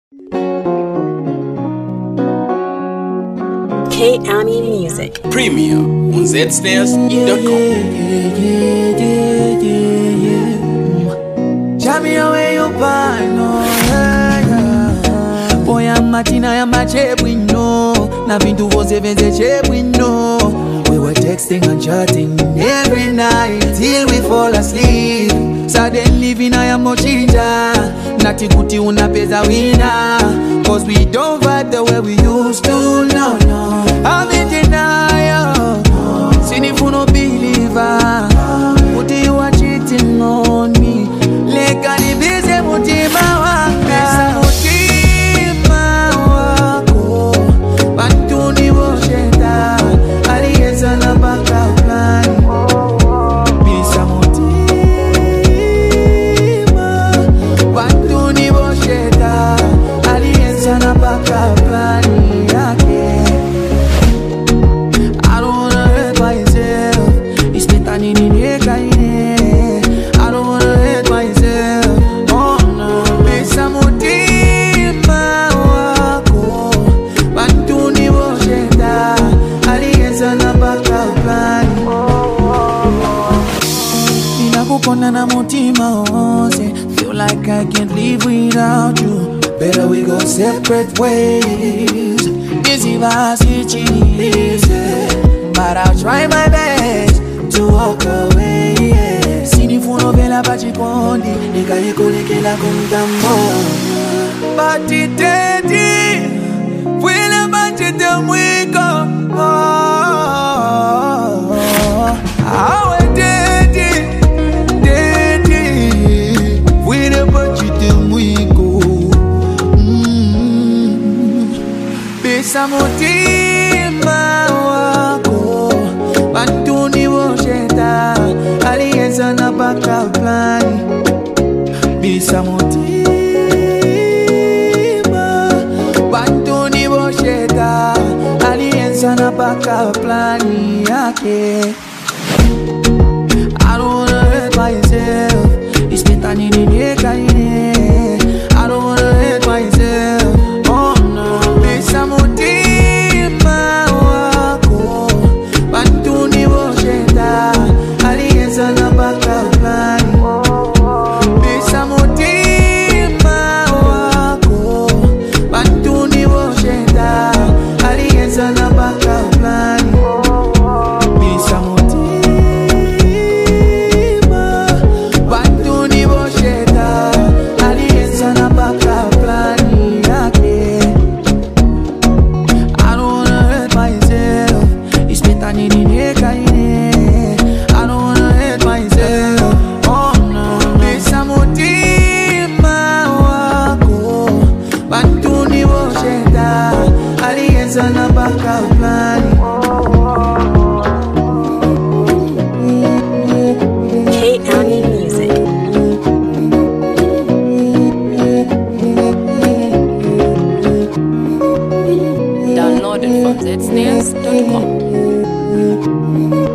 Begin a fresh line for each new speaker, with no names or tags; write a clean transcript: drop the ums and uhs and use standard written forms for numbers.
K-Ami Music.
Premium on zstairs.com.
Jamia where you find Boy amatina ya machebwino na vintu vose venze chebwino. We were texting and chatting every night till we fall asleep. Suddenly vina ya mochinja nati kuti unapeza wina. Cause we don't vibe the way we used to, no. I'm in denial, siniful no believer. Kuti you are cheating on me. Leka ni busy mutima wanga. Mutima wako bantu ni bosheta aliyeza na baka plani. Bisa mutima bantu ni bosheta aliyeza na baka plani yake. I don't wanna hurt myself. It's better than I don't wanna hurt myself. Oh no. Bisa mutima wako bantu ni bosheta aliyeza na baka plani. Ninakupenda na mutima wose. Feel like I can't live without you. Better we go separate ways. Easy easy, but I'll try my best to walk away. Sinifuno vela pachikondi nikayikolekela kumtambo. Batiteti vela bachite mwiko. Awe teti vela bachite mwiko. Bisa mutima wako bantu ni bosheta aliyeza na baka plani. Bisa mutima bantu ni bosheta aliyeza na baka plani yake. I don't wanna hurt myself. It's better than I don't wanna hurt myself. Oh no. Bisa mutima wako bantu ni bosheta aliyeza na baka plani. Bisa mutima wako bantu ni bosheta aliyeza na baka plani. Bisa mutima bantu ni bosheta aliyeza na baka plani yake. I don't wanna hurt myself. It's better than I don't wanna hurt myself. Oh no. Bisa mutima wako bantu ni bosheta aliyeza na baka plani.
K-Ami Music.
Downloaded from zstairs.com.